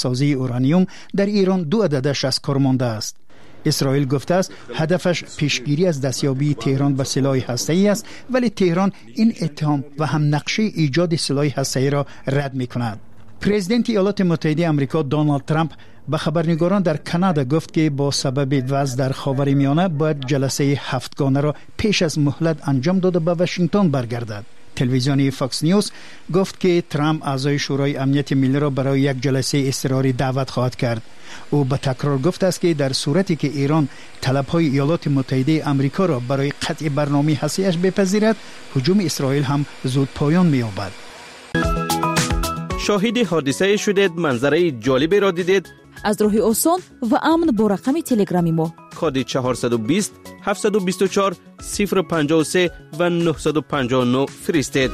سازی اورانیوم در ایران 2 عددش از کار مانده است. اسرائیل گفته است هدفش پیشگیری از دستیابی تهران به سلاح هسته‌ای است، ولی تهران این اتهام و هم نقشه ایجاد سلاح هسته‌ای را رد می‌کند. پرزیدنت ایالات متحده آمریکا دونالد ترامپ به خبرنگاران در کانادا گفت که با سبب وضع در خاورمیانه باید جلسه هفتگانه را پیش از مهلت انجام داده به واشنگتن برگردد. تلویزیون فاکس نیوز گفت که ترامپ اعضای شورای امنیت ملی را برای یک جلسه اضطراری دعوت خواهد کرد. او به تکرار گفته است که در صورتی که ایران طلب‌های ایالات متحده آمریکا را برای قطع برنامه هسته‌ایش بپذیرد، هجوم اسرائیل هم زود پایان می‌یابد. شاهد حادثه شدید، منظره جالبی را دیدید؟ از راه آسان و امن با رقم تلگرامی ما کد 420 724 053 و 959 فرستید.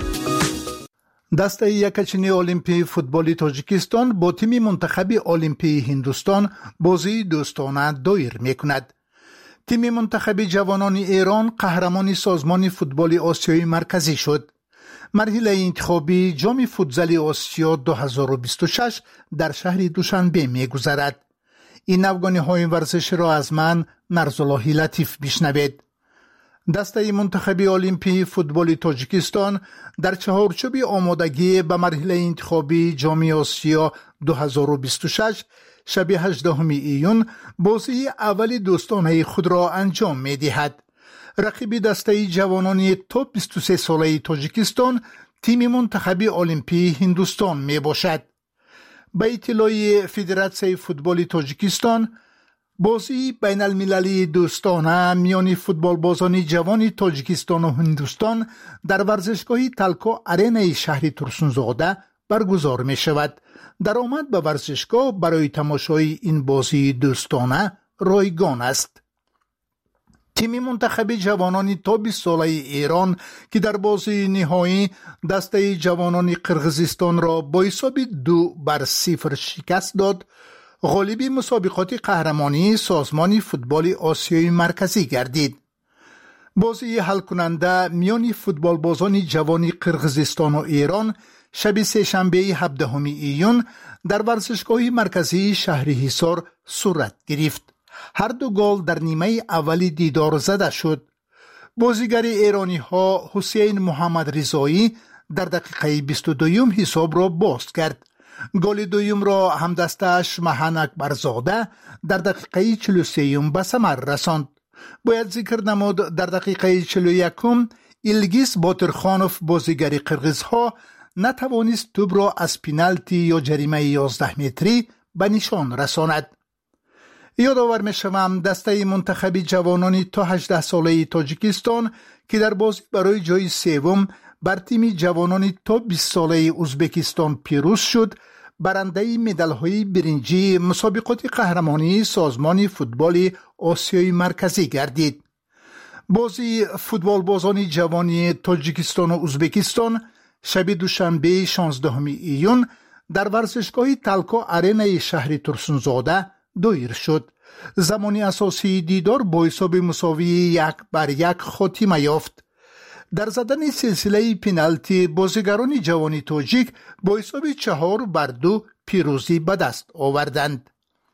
دسته یکچینی المپی فوتبالی تاجیکستان با تیم منتخب المپی هندوستان بازی دوستانه دایر میکند. تیم منتخب جوانان ایران قهرمان سازمان فوتبال آسیای مرکزی شد. مرحله انتخابی جام فوتزال آسیا 2026 در شهر دوشنبه می‌گذرد. این افغانی‌های ورزش را از من نرزاللهی لطیف بشنوید. دسته منتخب المپی فوتبال تاجیکستان در چهارچوب آمادگی به مرحله انتخابی جام آسیا 2026 شب 18 ایون بازی اول دوستانه خود را انجام می‌دهد. رقیب دسته جوانان توپ 23 ساله تاجیکستان تیم منتخب المپی هندوستان می باشد. به اطلاع فدراسیون فوتبال تاجیکستان، بازی بین المللی دوستانه میان فوتبال بازان جوان تاجیکستان و هندوستان در ورزشگاه تلکا ارینای شهر ترسونزاده برگزار می شود. درآمد به ورزشگاه برای تماشای این بازی دوستانه رایگان است. تیم منتخب جوانان تا 20 ساله ایران که در بازی نهایی دسته جوانان قرغیزستان را با حساب 2-0 شکست داد، غالب مسابقات قهرمانی سازمان فوتبال آسیای مرکزی گردید. بازی حل کننده میان فوتبال بازان جوان قرغیزستان و ایران شب سه‌شنبه 17 ایون در ورزشگاه مرکزی شهر حصار صورت گرفت. هر دو گل در نیمه اولی دیدار زده شد. بازیگر ایرانی ها حسین محمد رضایی در دقیقه 22 حساب را باز کرد. گل دوم را همدستش مهان اکبرزاده در دقیقه 43 به ثمر رساند. باید ذکر نمود در دقیقه 41 ایلگیس باترخانوف بازیگر قرغیز ها نتوانست توپ را از پنالتی یا جریمه 11 متری به نشان رساند. یادآور می‌شوم دسته منتخب جوانان تا 18 ساله تاجیکستان که در بازی برای جای سوم بر تیم جوانان تا 20 ساله ازبکستان پیروز شد، برنده مدال‌های برنجی مسابقات قهرمانی سازمان فوتبال آسیای مرکزی گردید. بازی فوتبال بازان جوانی تاجیکستان و ازبکستان شب دوشنبه 16 ایون در ورزشگاه تلکا ارینای شهر ترسونزاده دایر شد. زمان اساسی دیدار با حساب مساوی 1-1 خاتمه یافت. در زدن سلسله پنالتی بازیگران جوان تاجیک با حساب 4-2 پیروزی به دست آوردند.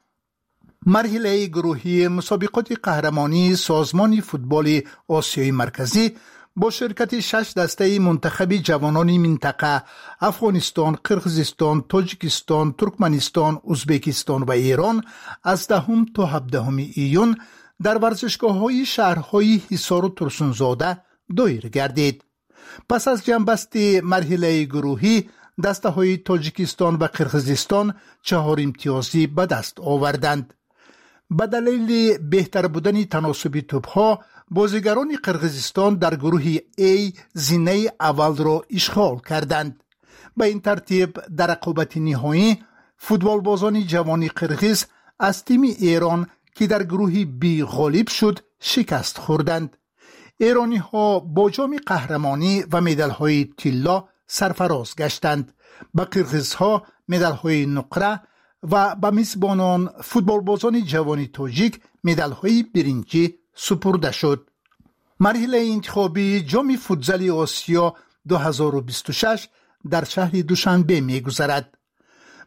مرحله گروهی مسابقات قهرمانی سازمان فوتبال آسیای مرکزی با شرکت 6 دسته منتخب جوانان منطقه افغانستان، قرغیزستان، تاجیکستان، ترکمنستان، ازبکستان و ایران از 10 تا 17 ایون در ورزشگاه‌های شهرهای حصار و ترسونزاده دایر گردید. پس از جنبستی مرحله گروهی دسته‌های تاجیکستان و قرغیزستان 4 امتیازی به دست آوردند. به دلیل بهتر بودن تناسب توپ‌ها بازیگران قرغیزستان در گروه A زینه اول را اشغال کردند. به این ترتیب در رقابت نهایی فوتبال بازان جوان قرغیز از تیم ایران که در گروه B غالب شد شکست خوردند. ایرانی ها با جام قهرمانی و مدال های طلا سرفراز گشتند. به قرغیز ها مدال های نقره و به میزبانان فوتبال بازان جوان تاجیک مدال های برنجی سپرده شد. مرحله انتخابی جام فوتزال آسیا 2026 در شهر دوشنبه می گذرد.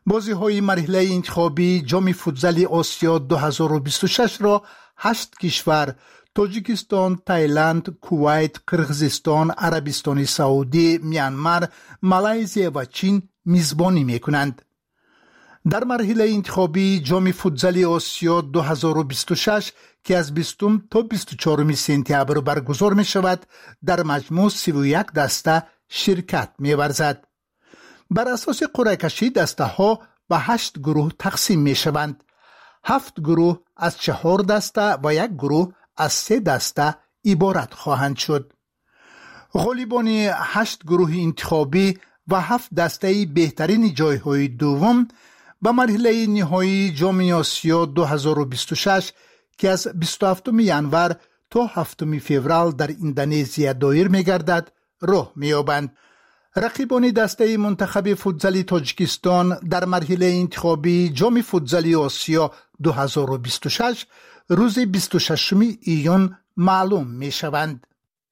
بازی‌های مرحله انتخابی جام فوتزال آسیا 2026 را 8 کشور تاجیکستان، تایلند، کویت، قرقیزستان، عربستان سعودی، میانمار، مالایزیا و چین میزبانی میکنند. در مرحله انتخابی جام فوتزال آسیا 2026 که از 20 تا 24 سپتامبر برگزار می شود، در مجموع 31 دسته شرکت می ورزد. بر اساس قرعه کشی دسته ها به 8 گروه تقسیم می شوند. 7 گروه از 4 دسته و 1 گروه از 3 دسته عبارت خواهند شد. غالبان 8 گروه انتخابی و 7 دسته بهترین جایهای دوم به مرحله نهایی جام آسیا 2026 که از 27 ینور تا 7 فوریه در اندونزیا دایر می گردد راه می یابند. رقیبان دسته منتخب فوتزال تاجیکستان در مرحله انتخابی جام فوتزال آسیا 2026 روز 26 ایون معلوم می شوند.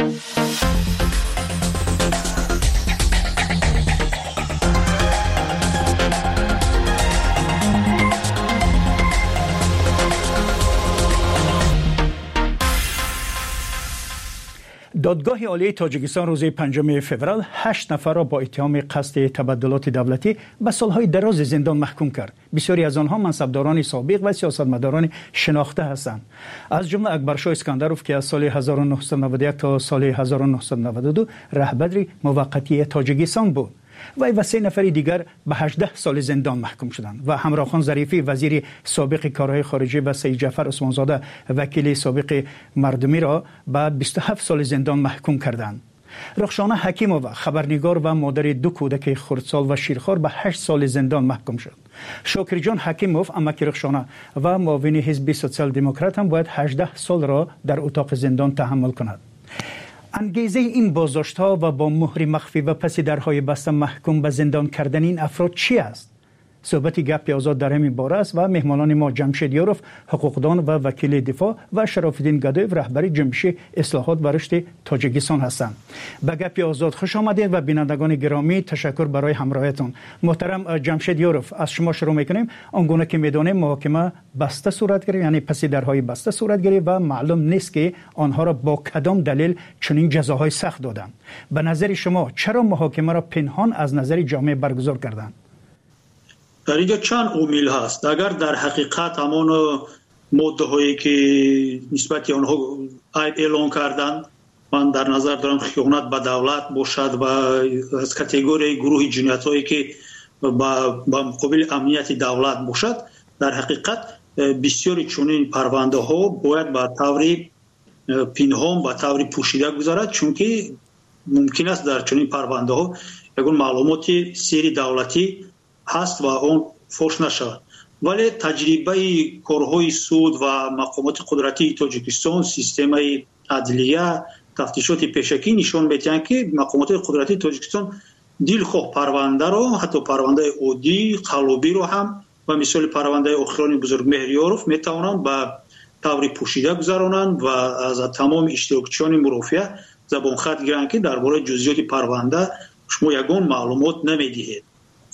دادگاه عالی تاجیکستان روز 5 فوریه 8 نفر را با اتهام قصد تبدلات دولتی به سالهای دراز زندان محکوم کرد. بسیاری از آنها منصبداران سابق و سیاستمداران شناخته هستند. از جمله اکبرشاه اسکندروف که از سال 1991 تا سال 1992 رهبر موقتی تاجیکستان بود. وی و 3 نفر دیگر به 18 سال زندان محکوم شدند و همراخان ظریفی وزیر سابق کارهای خارجه و سید جعفر عثمانزاده وکیل سابق مردمی را به 27 سال زندان محکوم کردند. رخشانه حکیمووا خبرنگار و مادر 2 کودک خردسال و شیرخوار به 8 سال زندان محکوم شد. شاکر جان حکیموف امک رخشانه و معاون حزب سوسیال دموکرات هم باید 18 سال را در اتاق زندان تحمل کند. انگیزه این بازداشت‌ها و با مهر مخفی و پس درهای بسته محکوم به زندان کردن این افراد چی است؟ صحبت گپ آزاد در همین باره است و مهمانان ما جمشید یاروف حقوقدان و وکیل دفاع و شراف‌الدین گدایف رهبر جنبش اصلاحات و رشد تاجیکستان هستند. به گپ آزاد خوش آمدید و بینندگان گرامی تشکر برای همراهیتون. محترم جمشید یاروف، از شما شروع می‌کنیم. آنگونه که می‌دانیم محاکمه بسته صورت گرفت، یعنی پس درهای بسته صورت گرفت و معلوم نیست که آنها را با کدام دلیل چنین جزاهای سخت دادند. به نظر شما چرا محاکمه را پنهان از نظر جامعه برگزار کردند؟ در اینجا چند عامل هست. اگر در حقیقت همان ماده هایی که نسبت آنها عیب اعلان کردن، من در نظر دارم خیانت به دولت باشد و از کاتگوری گروه جنایت هایی که با مقابل امنیت دولت باشد، در حقیقت بسیاری چنین پرونده ها باید به طور پنهان به طور پوشیده گذارد، چون که ممکن است در چنین پرونده ها یگان معلومات سری دولتی هست و اون فوش نشود. ولی تجربه کارهای سود و مقامات قدرتی تاجیکستان، سیستم عدلیه، تفتیشات پیشکی نشان میدهند که مقامات قدرتی تاجیکستان دلخواه پرونده را، حتی پرونده عادی قلابی را هم و مثال پرونده اخران بزرگ مهریاروف میتوانند به طور پوشیده گذرانند و از تمام اشتراکچیان مرافعه زبان خط گیرند که درباره جزئیات پرونده شما یگان معلومات نمیدهید.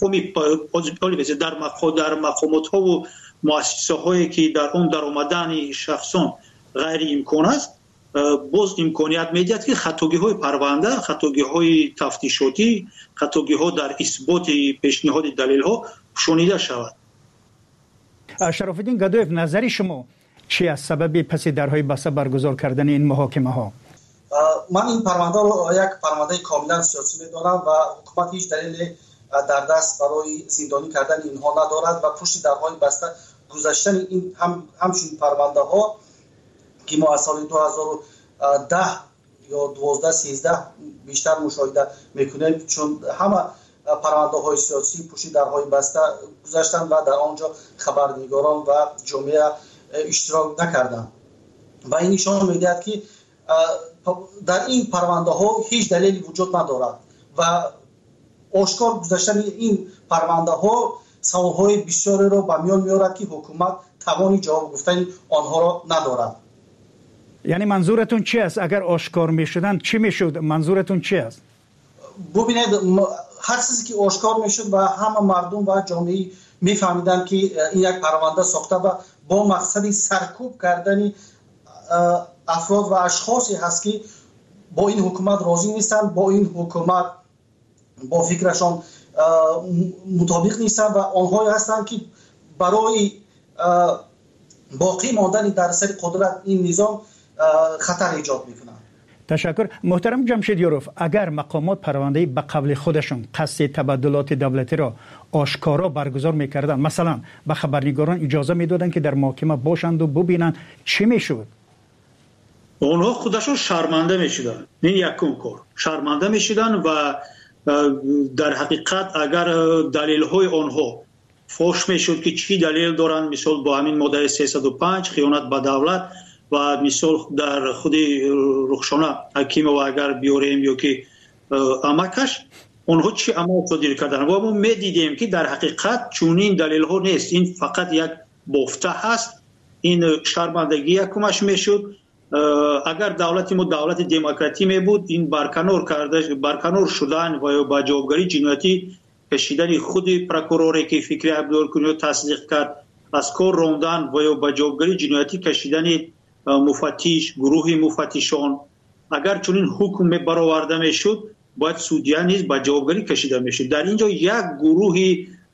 در مقامات ها و مؤسسه هایی که در اون در آمدن شخصان غیر امکان است، باز امکانیت میدهد که خطاگی های پرونده، خطاگی های تفتیشاتی، خطاگی ها در اثبات پیشنهاد دلیل ها شنیده شود. شراف‌الدین گدایف، نظر شما چی از سبب پس درهای بسته برگزار کردن این محاکمه ها؟ من این پرونده رو یک پرونده کاملا سیاسی میدانم و حکومت هیچ دلیل در دست برای زندانی کردن اینها ندارد و پشت درهای بسته گذاشتن این همچنین پرونده ها که ما از سال 2010 یا 12-13 بیشتر مشاهده میکنیم، چون همه پرونده های سیاسی پشت درهای بسته گذاشتن و در آنجا خبرنگاران و جامعه اشتراک نکردند و این نشان میدهد که در این پرونده ها هیچ دلیلی وجود ندارد و آشکار گذاشتن این پرونده ها سوالهای بسیاری را به میان میارد که حکومت توانی جواب گفتن آنها را ندارد. یعنی منظورتون چی است؟ اگر آشکار میشدن چی میشد؟ منظورتون چی است؟ ببینید، هر چیزی که آشکار میشد و همه مردم و جامعه میفهمیدن که این یک پرونده ساخته و با مقصد سرکوب کردن افراد و اشخاصی هست که با این حکومت راضی نیستن، با این حکومت با فکرشان مطابق نیستن و آنهایی هستند که برای باقی ماندن در سر قدرت این نظام خطر ایجاد میکنن. تشکر. محترم جمشید یاروف، اگر مقامات پرونده به قبل خودشون قصد تبادلات دولتی را آشکارا برگزار میکردن، مثلا به خبرنگاران اجازه میدادن که در محکمه باشند و ببینن، چی میشد؟ اونها خودشون شرمنده میشدن. این یکم کار شرمنده میشدن و در حقیقت اگر دلیل های آنها فوش میشد که چی دلیل دارن، مثال با همین ماده 305 خیانت به دولت و مثال در خود رخشانه حکیم و اگر بیاریم یا که امکش اونها چی عمل صادر کردن و ما میدیدیم که در حقیقت چونین دلیل ها نیست، این فقط یک بافته هست. این شرمندگی یکمش میشد. اگر دولت ما دولت دموکراتی می بود، این برکنار شدن و با جوابگری جنایتی کشیدن خود پروکوروری که فکری عبدالکنی تصدیق کرد، از کار راندن و با جوابگری جنایتی کشیدن مفتش، گروه مفتشان، اگر چنین حکم برآورده میشد باید سودیا نیز با جوابگری کشیده میشد. در اینجا یک گروه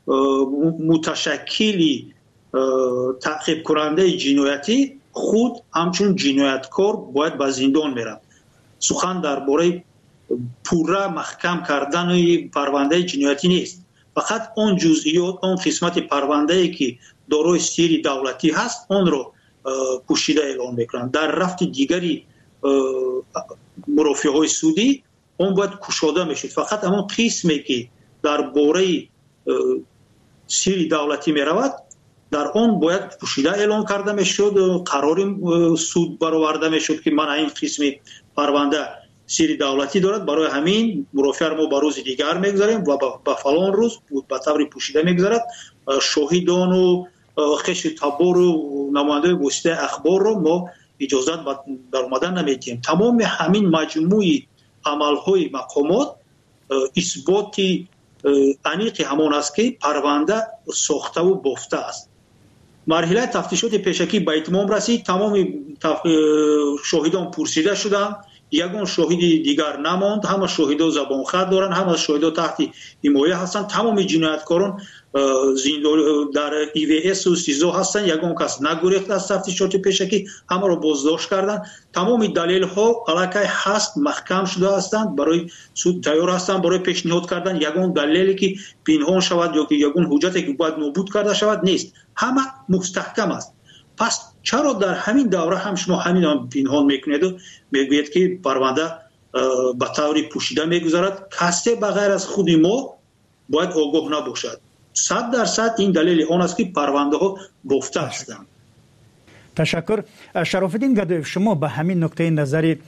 متشکلی تعقیب کننده جنایتی خود همچون جنایتکار باید به زندان میرن. سخن درباره پورا محکم کردن پرونده جنایتی نیست، فقط اون جزئیات، اون قسمت پرونده ای که دارای سیر دولتی هست اون رو پوشیده اعلام میکنن. در رفت دیگری مرافعه های سودی اون باید کشاده میشد. فقط همون قسمی که درباره سیر دولتی میرود در اون باید پوشیده اعلام کرده میشد، قرار سود برآورده میشد که من این قسم پرونده سیر دولتی دارد، برای همین مرافعه ما به روز دیگر میگذاریم و به فلان روز به طور پوشیده میگذارد. شاهدان و خش تبار و نماینده واسطه اخبار رو ما اجازت در اومدن نمیدیم. تمام همین مجموعه عملهای مقامات اثبات انیق همان است که پرونده ساخته و بافته است. مرحله تفتیشات پیشکی به اتمام رسید. تمام شاهدان پرسیده شدند، یگان شاهد دیگر نماند. همه شاهدا زبان خط دارن، همه شاهدا تحت حمایه هستند. تمام جنایتکاران در EVS و سیزو هستند. یگان کس نگریخت از تفتیشات پیشکی، همه را بازداشت کردند. تمام دلیل ها علاقه هست، محکم شده هستند، برای سود تیار هستند برای پیشنهاد کردن. یگان دلیلی که پنهان شود یا که یگان حجتی که باید نابود کرده شود نیست، همه مستحکم است. پس چرا در همین دوره هم شما همین پنهان میکنید و میگوید که پرونده به طور پوشیده میگذارد؟ کسی بغیر از خود ما باید آگاه نباشد. 100% این دلیل آن است که پرونده ها بافته هستند. تشکر. شرافالدین گدایف، شما به همین نکته نظری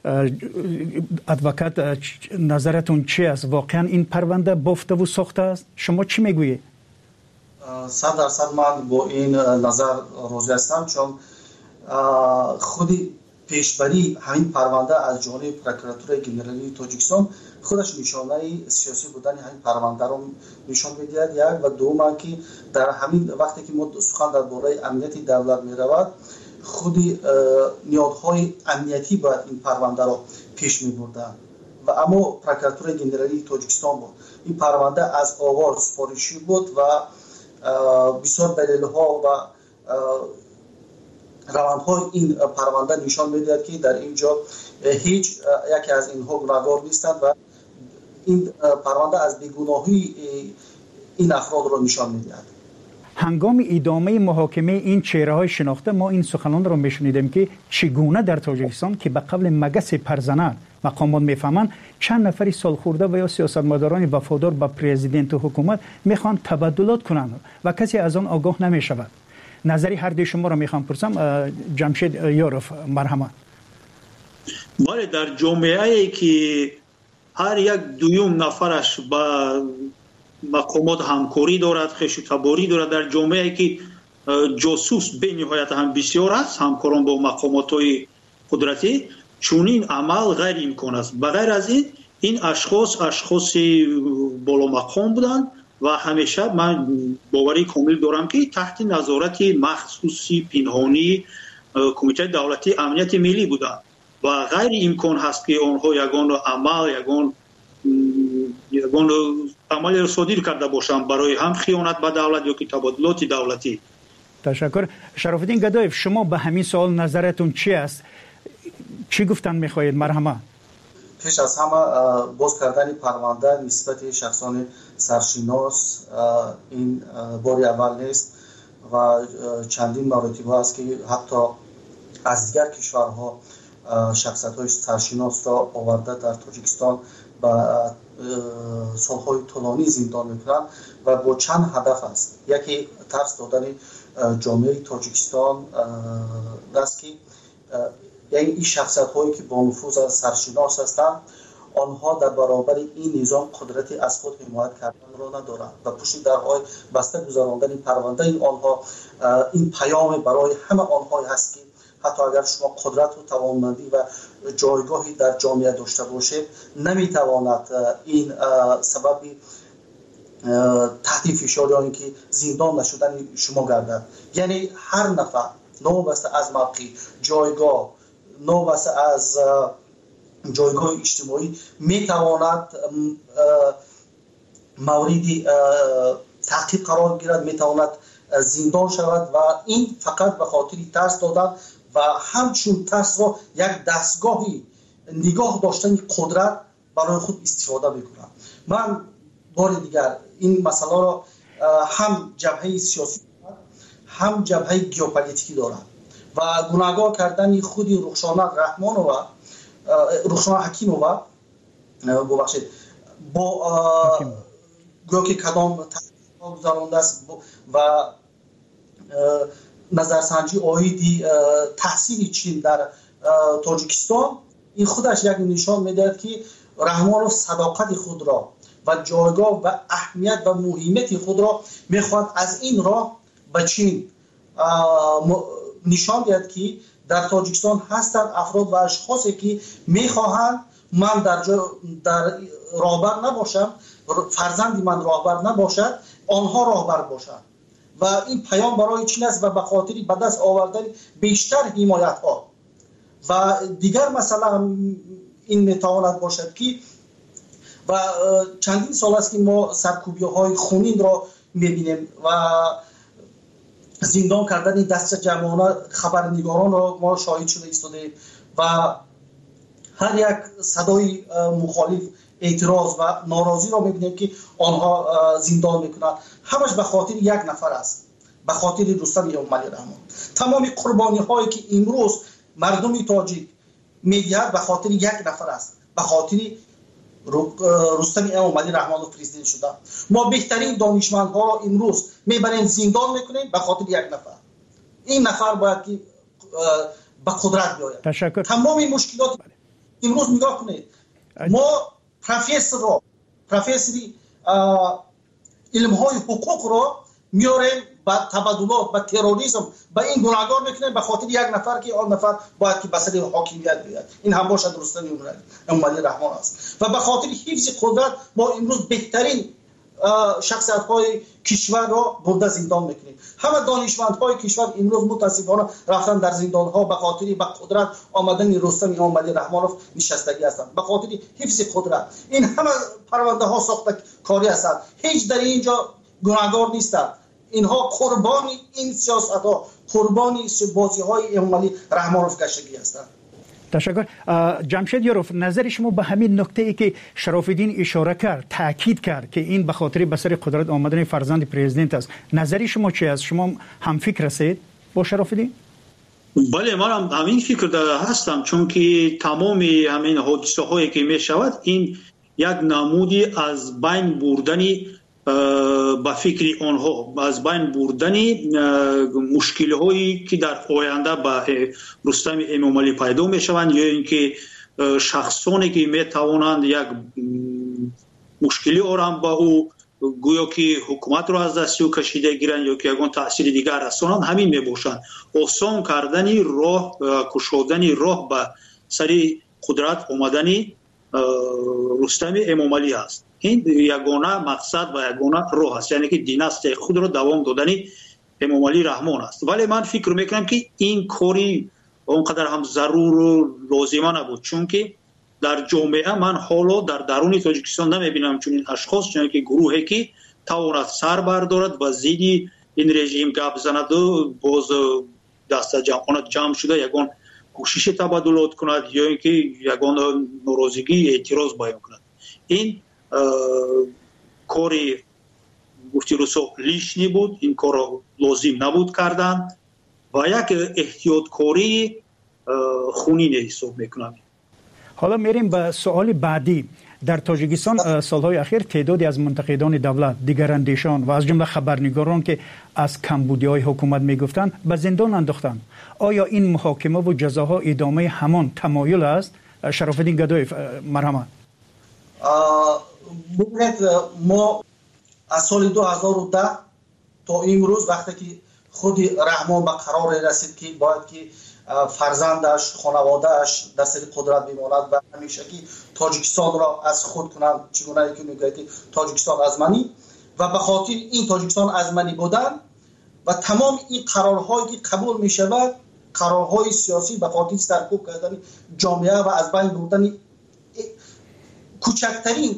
ادوکات نظرتون چی است؟ واقعا این پرونده بافته و ساخته است؟ شما چی میگویید؟ 100% من با این نظر راضی هستم، چون خودی پیشبری همین پرونده از جانب پروکراتور گنرالی تاجیکستان خودش نشانه سیاسی بودن همین پرونده رو نشان می‌دهد. یک و دوم که در همین وقتی که ما سخن درباره امنیت دولت می‌رود، خودی نیازهای امنیتی باید این پرونده رو پیش می‌بردن و اما پروکراتور گنرالی تاجیکستان بود. این پرونده از آغاز سفارشی بود و بسیار دلیل‌ها و روندهای این پرونده نشان می‌دهد که در اینجا هیچ یکی از اینها گناهکار نیستند و این پرونده از بیگناهی این افراد را نشان می‌دهد. هنگام ادامه محاکمه این چهره‌های شناخته ما این سخنان را می‌شنیدیم که چگونه در تاجیکستان که به قبل مگس پرزنان مقامات میفهمند چند نفری سالخورده و یا سیاستمداران وفادار به پرزیدنت و حکومت میخوان تبادلات کنند و کسی از آن آگاه نمیشود. نظری هر دوی شما را میخوام پرسم. جمشید یاروف، مرحمت. بله، در جامعه‌ای که هر یک دویم نفرش با مقامات همکاری دارد، خش تباری دارد، در جامعه‌ای که جاسوس به نهایت هم بسیار است، همکاران با مقامات‌های قدرتی، چون این عمل غیر امکان است. بغیر از این اشخاص بالا مقام بودند و همیشه من باوری کامل دارم که تحت نظارت مخصوصی پنهانی کمیته دولتی امنیت ملی بودند و غیر امکان هست که آنها یگان عمل را صادر کرده باشند برای هم خیانت به دولت یا که تبادلات دولتی. تشکر. شرف الدین گدایف، شما به همین سوال نظرتون چی است؟ چی گفتن میخواهید؟ مرحبا. پیش از همه باز کردن پرونده نسبت شخصان سرشناس این بار اول نیست و چندین مراتب هست که حتی از دیگر کشورها شخصیت‌های سرشناس را آورده در تاجیکستان و سالهای طولانی زندان میکنند و با چند هدف است. یکی ترس دادن جامعه تاجیکستان است که یعنی این شخصیت‌هایی که با نفوذ سرشناس هستند آنها در برابر این نظام قدرتی از خود حمایت کردن را ندارند و پشت درهای بسته گذراندن پرونده آنها این پیام برای همه آنها هست که حتی اگر شما قدرت و توانمندی و جایگاهی در جامعه داشته باشید نمیتواند این سبب تحت فشار یا اینکه زندان نشدن شما گردد. یعنی هر نفر نوبسته از موقع جایگاه نوبسته از جایگاه اجتماعی میتواند موردی تحقیق قرار گیرد، میتواند زندان شود و این فقط به خاطر ترس دادن و همچون ترس را یک دستگاهی نگاه داشتن قدرت برای خود استفاده میکنم. من بار دیگر این مسئله را هم جبهه سیاسی هم جبهه گیوپولیتیکی دارم و گناهگار کردن خود رخشانه رحمانووا رخشانه حکیمووا ببخشید با گویا که کدام تحقیق گذرانده است و نظرسنجی آیدی تحصیل چین در تاجیکستان این خودش یک نشان میدهد که رحمانوف صداقت خود را و جایگاه و اهمیت و مهمیت خود را میخواد از این راه به چین نشان دهد که در تاجیکستان هستند افراد و اشخاصی که میخواهند من در راهبر نباشم، فرزند من راهبر نباشد، آنها راهبر باشند و این پیام برای چین است و به خاطر به دست آوردن بیشتر حمایت ها و دیگر مثلا این میتواند باشد که و چندین سال است که ما سرکوبی های خونین را میبینیم و زندان کردن دست جمعانه خبرنگاران را ما شاهد شده ایستاده و هر یک صدای مخالف اعتراض و ناراضی را میبینیم که آنها زندان میکنند. همش به خاطر یک نفر است، به خاطر رستم اموملی رحمان. تمام قربانی هایی که امروز مردم تاجیک میدهد به خاطر یک نفر است، به خاطر رستم اموملی رحمان و پرزیدنت شده. ما بهترین دانشمندها را امروز میبریم زندان میکنیم به خاطر یک نفر. این نفر باید که به قدرت بیاید. تشکر. تمام این مشکلات امروز نگاه کنید. ما پروفسوری علم های حقوق را میاریم با تبادلات با تروریسم با این گناهگار میکنیم به خاطر یک نفر که آن نفر باید که بسر حاکمیت بیاد. این هم باشد رستم اموملی رحمان است و به خاطر حفظ قدرت ما امروز بهترین شخصیت های کشور را برده زندان میکنیم. همه دانشمند های کشور امروز متاسفانه رفتن در زندان ها به خاطر به قدرت آمدن رستم اموملی رحمانوف نشستگی هستند، به خاطر حفظ قدرت. این همه پرونده ها ساخته کاری هستند، هیچ در اینجا گناهگار نیستند. اینها قربانی این سیاست ها، قربانی بازی های اموملی رحمانوف گشتگی هستند. تشکر. جمشید یاروف، نظر شما به همین نکته ای که شرف الدین اشاره کرد، تاکید کرد که این به خاطر به سر قدرت آمدن فرزند پرزیدنت است، نظر شما چی است؟ شما هم فکر هستید با شرف الدین؟ بله، من هم همین فکر هستم، چون که تمام همین حادثه هایی که می شود این یک نمودی از بین بردنی با فکر آنها، از بین بردنی مشکل هایی که در آینده با رستم اموملی پیدا می شوند یا اینکه شخصانی که می توانند یک مشکلی آرام با او گویا که حکومت را از دست او کشیده گیرند یا که یگان تأثیر دیگر رسانند، همین می باشند. آسان کردنی راه، کشودنی راه به سری قدرت آمدنی رستم اموملی است. این یگانه مقصد و یگانه راه است، یعنی که دیناستی خود رو دوام دادنی امام علی رحمان است. ولی من فکر میکنم که این کاری اونقدر هم ضرور و لازمه نبود، چون که در جامعه من حالا در درون تاجیکستان نمیبینم چون این اشخاص، چون که گروهی که تواند سر بردارد و زیدی این رژیم گپ زند و باز دست جمع شده یگان کوشش تبادلات کند یا اینکه یگان ناراضگی اعتراض بیان کند. این کاری گفتی روسو لیشنی بود، این کار لازم نبود کردن و یک احتیاط کاری خونین حساب میکنم. حالا میریم به سوال بعدی. در تاجیکستان سالهای اخیر تعدادی از منتقدان دولت، دیگراندیشان و از جمله خبرنگاران که از کمبودی‌های حکومت میگفتند به زندان انداختند. آیا این محاکمه و جزاها ادامه همان تمایل است؟ شرافالدین گدایی، مرحمت. ما از سال 2010 تا امروز وقتی که خود رحمان به قرار رسید که باید که فرزندش، خانوادهش در سر قدرت بماند و همیشه که تاجیکستان را از خود کنند، چگونه که میگوید تاجیکستان از منی، و به خاطر این تاجیکستان از منی بودن و تمام این قرارهایی که قبول می شود، قرارهای سیاسی به خاطر سرکوب کردن جامعه و از بین بردن کوچکترین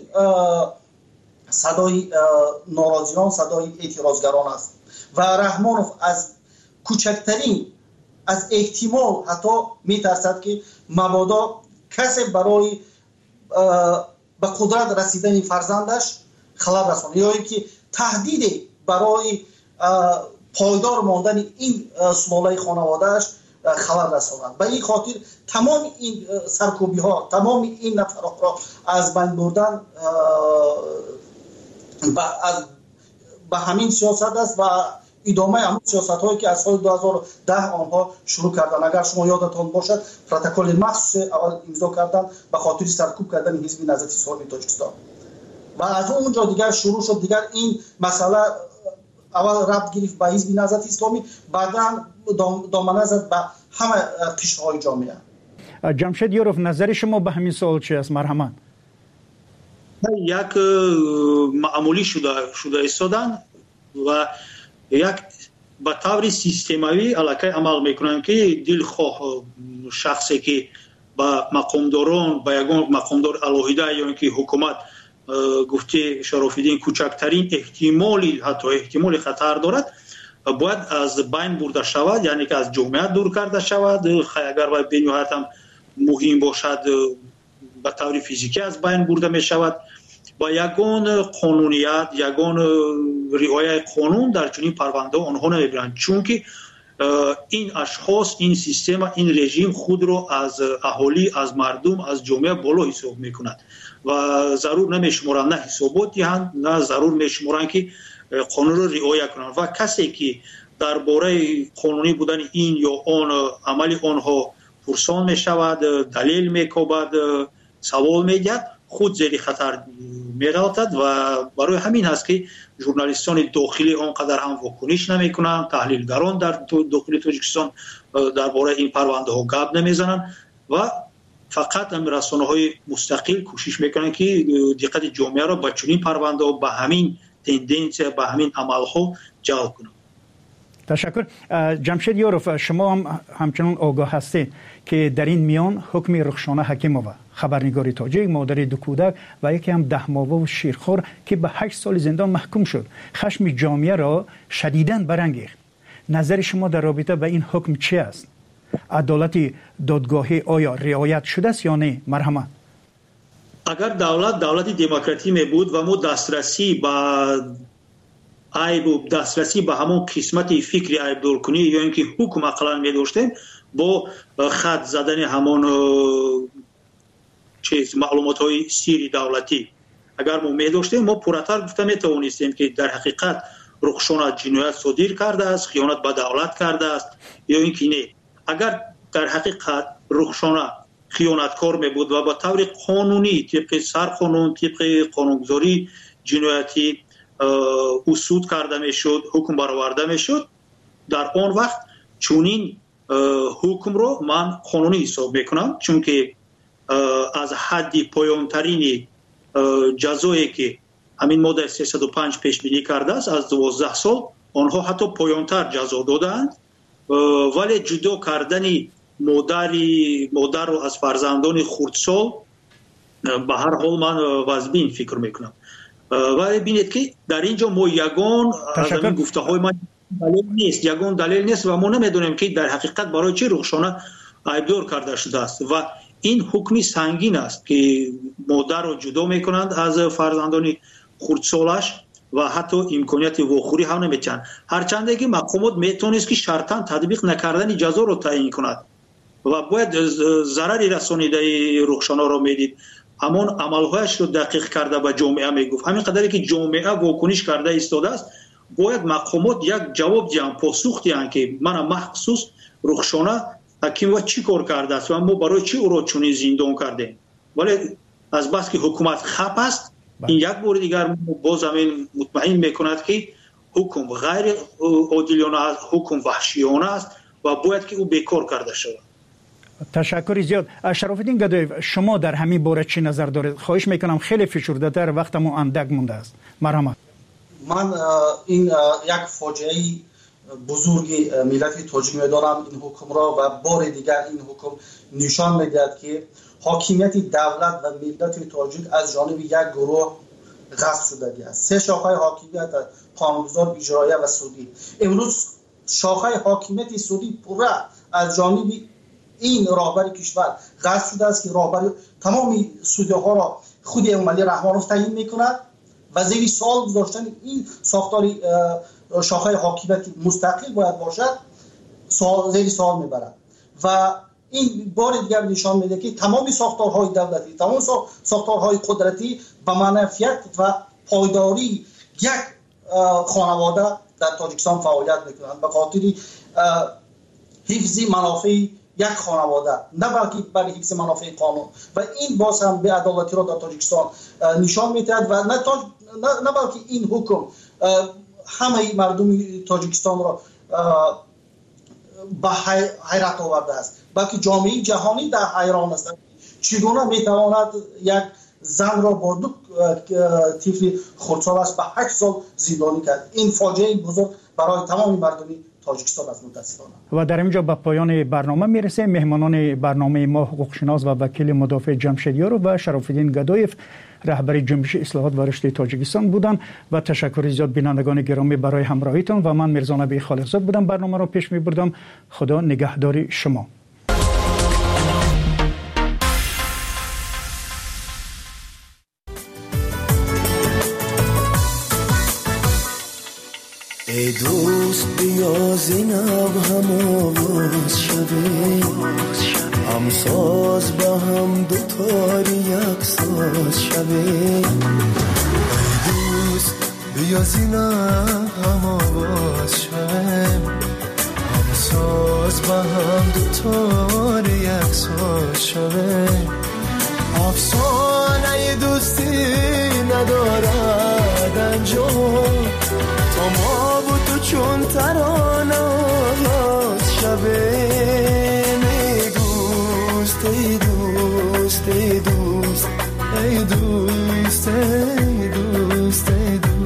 صدای ناراضیان، صدای اعتراضگران است و رحمانوف از کوچکترین از احتمال حتی میترسد که مبادا کسی برای به قدرت رسیدن فرزندش خلل رساند یا اینکه تهدید برای پایدار ماندن این سلاله خانوادهش خلل رساند. به این خاطر تمام این سرکوبی ها، تمام این نفرات را از بین بردن به همین سیاست است و ادامه همون سیاست هایی که از سال 2010 آنها شروع کردن. اگر شما یادتان باشد پروتکل مخصوص اول امضا کردن به خاطر سرکوب کردن حزب نهضت اسلامی تاجیکستان و از اونجا دیگر شروع شد. دیگر این مسئله اول ربط گرفت به حزب نهضت اسلامی، بعدا دامنه زد به همه قشرهای جامعه. جمشید یوروف، نظر شما به همین سوال چی است؟ مرحمت. یک معمولی شده ایستادن و یک به طور سیستماوی علاقه عمل میکنن که دلخواه شخصی که با مقامداران، با یگان مقامدار الهیده یا اینکه حکومت گفته شرافالدین کوچکترین احتمالی، حتی احتمال خطر دارد، باید از بین برده شود، یعنی که از جامعه دور کرده شود. اگر باید بنیهایت هم مهم باشد به طور فیزیکی از بین برده می شود. با یگان قانونیت، یگان رعایت قانون در چنین پرونده آنها نمیبرند، چون که این اشخاص، این سیستم، این رژیم خود رو از اهالی، از مردم، از جامعه بالا حساب میکند و ضرور نمیشمارند نه حسابات دهند، نه ضرور میشمارند که قانون رو رعایت کنند و کسی که درباره قانونی بودن این یا آن عمل آنها پرسان میشود، دلیل میکوبد، سوال میگه، خود زیر خطر می‌افتد و برای همین هست که ژورنالیستان داخلی آنقدر هم واکنش نمی‌کنند، تحلیلگران در داخل تاجیکستان درباره این پرونده ها گپ نمیزنند و فقط رسانه‌های مستقل کوشش میکنند که دقت جامعه را به چنین پرونده ها، به همین تندنس، به همین عمل‌ها جلب کنند. تشکر. جمشید یوروف، شما هم همچنان آگاه هستید که در این میان حکم رخشانه حکیمووا، خبرنگار تاجیک، مادر دو کودک و یکی هم 10 ماهه و شیرخوار که به 8 سال زندان محکوم شد، خشم جامعه را شدیداً برانگیخت. نظر شما در رابطه با این حکم چی است؟ عدالت دادگاهی آیا رعایت شده است یا نه؟ مرحمت. اگر دولت دموکراتی می بود و ما دسترسی به عیب و دسترسی به همون قسمت فکری عیب دور کنی یا اینکه حکم اقلا می داشتیم، با خط زدن همون معلومات های سیری دولتی اگر ما می داشتیم، ما پراتر گفته می توانستیم که در حقیقت رخشانه جنایت صادر کرده است، خیانت به دولت کرده است یا اینکه نه. اگر در حقیقت رخشانه خیانتکار می بود و با طور قانونی طبق سرقانون، طبق قانونگذاری جنایتی اصول کرده می شد، حکم برآورده می شد، در آن وقت چونین حکم رو من قانونی حساب میکنم، چون که از حد پایانترین جزایی که همین ماده 305 پیش بینی کرده است از 12 سال آنها حتی پایانتر جزا دادند، ولی جدا کردن مادر رو از فرزندان خردسال به هر حال من واجبین فکر میکنم. ولی ببینید که در اینجا ما یگان از این گفته های من دلیل نیست و ما نمیدونیم که در حقیقت برای چه رخشانه عیبدار کرده شده است و این حکمی سنگین است که مادر رو جدا میکنند از فرزندان خردسالش و حتی امکانیت واخوری هم نمیتن، هرچند که محکمات میتونست که شرطاً تطبیق نکردن جزا رو تعیین کند و باید ضرری رسانیده رخشانه رو میدید، اما عملهایش رو دقیق کرده به جامعه میگفت. همین قدری که جامعه واکنش کرده ایستاده است باید محکمات یک جواب دیان، پاسخ دیان که من مخصوص رخشانه حکیم و چی کار کرده است و ما برای چی او را چنین زندان کردیم. ولی از بس که حکومت خپ است این یک بار دیگر باز همین مطمئن میکند که حکم غیر عادلانه است، حکم وحشیانه است و باید که او بیکار کرده شود. تشکر زیاد. شراف‌الدین گدایف، شما در همین باره چی نظر دارید؟ خواهش میکنم خیلی فشرده تر، وقتمون اندک مونده است. مرحمت. من این یک فاجعه بزرگی ملت تاجیک میدارم این حکم را و بار دیگر این حکم نشان میدهد که حاکمیت دولت و ملت تاجیک از جانب یک گروه غصب شده است. سه شاخه حاکمیت قانونگذار، اجرایی و سودی. امروز شاخه حاکمیت سودی پورا از جانب این راهبر کشور غصب شده است که راهبر تمام سودی‌ها را خود امامعلی رحمانوف تعیین میکند و زیر سوال گذاشتن این ساختار شاخه حاکمیت مستقل باید باشد زیر سوال میبرد و این بار دیگر نشان میده که تمام ساختارهای دولتی، تمام ساختارهای قدرتی به منفعت و پایداری یک خانواده در تاجیکستان فعالیت میکنند به خاطر حفظ منافع یک خانواده، نه بلکه برای حفظ منافع قانون و این باز هم به عدالتی را در تاجیکستان نشان میدهد و نه بلکه این حکم همه مردم تاجیکستان را به حیرت آورده است، بلکه جامعه جهانی در حیران است چگونه میتواند یک زن را با دو طفل خردسالش به 8 سال زندانی کرد. این فاجعه بزرگ برای تمام مردم تاجیکستان است متاسفانه. و در اینجا به پایان برنامه میرسه. مهمانان برنامه ما حقوقشناس و وکیل مدافع جمشیدیار و شراف‌الدین گدایف رهبر جنبش اصلاحات و رشد تاجیکستان بودند و تشکر زیاد بینندگان گرامی برای همراهیتان و من میرزا نبی خالقزاد بودم برنامه را پیش میبردم. خدا نگهدار شما. ای دوست بیا زینب هم آواز شده، هم ساز با هم دوتاری یک ساز شده. ای دوست بیا زینب هم آواز شده، هم ساز با هم دوتاری یک ساز شده. افسانه دوستی ندارد انجام، تا ما و تو چون ترانه آغاز شبه. ای دوست ای دوست ای دوست ای دوست ای دوست ای دوست.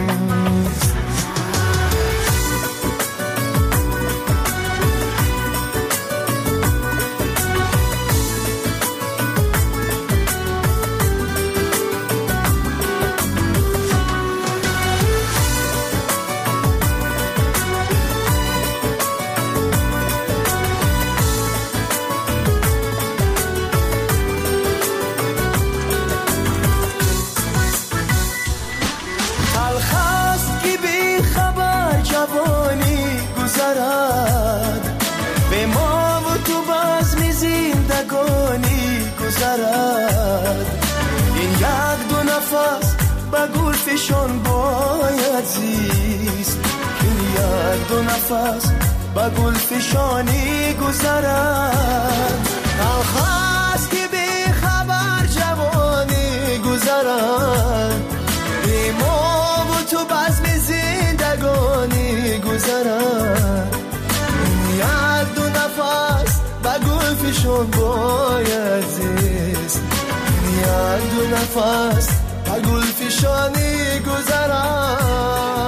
این یک دو نفس با گل فشان باید زیست، این یک دو نفس با گل فشانی گذرد. الخاست که بی خبر جوانی گذرد، بی ما و تو بزم زندگانی گذرد. این یک دو نفس با گل فشان باید زیست، یک دو نفس به گل فشانی گذرم